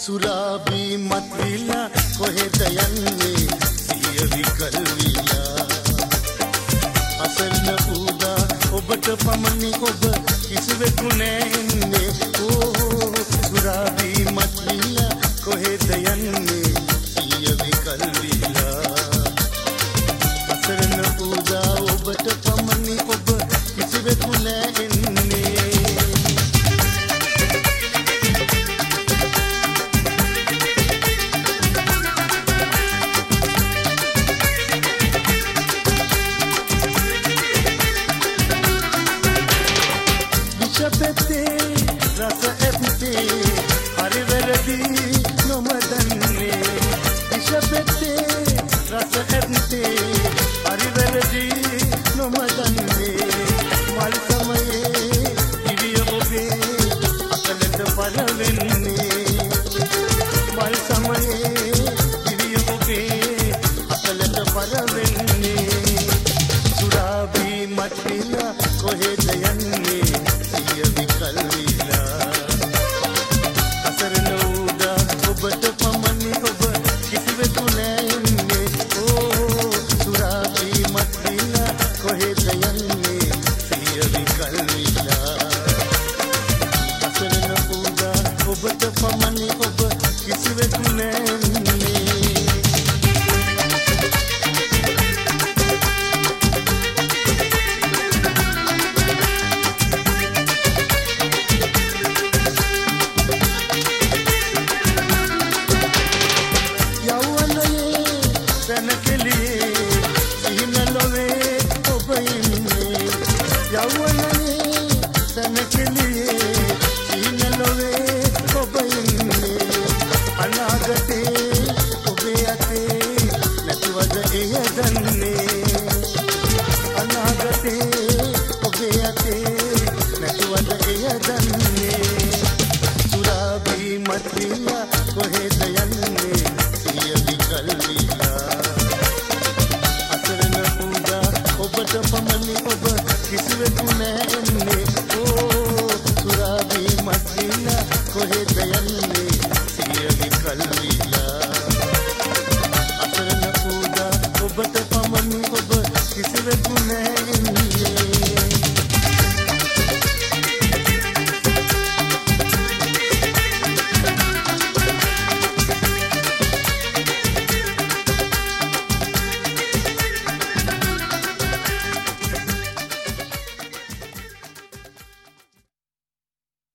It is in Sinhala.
සුරාබී මත්විලා කොහෙද යන්නේ සිය විකල් විලා අසරණ උදා ඔබට පමණි ඔබ කිසිවෙකු නැන්නේ ඕ සුරාබී මත්විලා කොහෙද යන්නේ සිය විකල් විලා අසරණ උදා ඔබට පමණි ඔබ කිසිවෙකු නැන්නේ රස ඇත්තේ හරි වැරදි නොමදන්නේ විෂ පෙත්තේ රස ඇත්තේ හරි වැරදි නොමදන්නේ මල් සමයේ ඉරිය ඔබේ අකලට පරවෙන්නේ මල් සමයේ ඉරිය ඔබේ අකලට පරවෙන්නේ සුරාබී මත්විලා කොහෙද යන්නේ සිය විකල් විලා අසරණ උදා ඔබට පමණි ඔබ කිසිවෙකු නැන්නේ ඕ සුරාබී මත්විලා කොහෙද යන්නේ සිය විකල් විලා අසරණ උදා ඔබට පමණි ඔබ කිසිවෙකු නැන්නේ සුරාබී මත්විලා කොහෙද යන්නේ සිය විකල් විලා අසරණ උදා ඔබට පමණි ඔබ කිසිවෙකු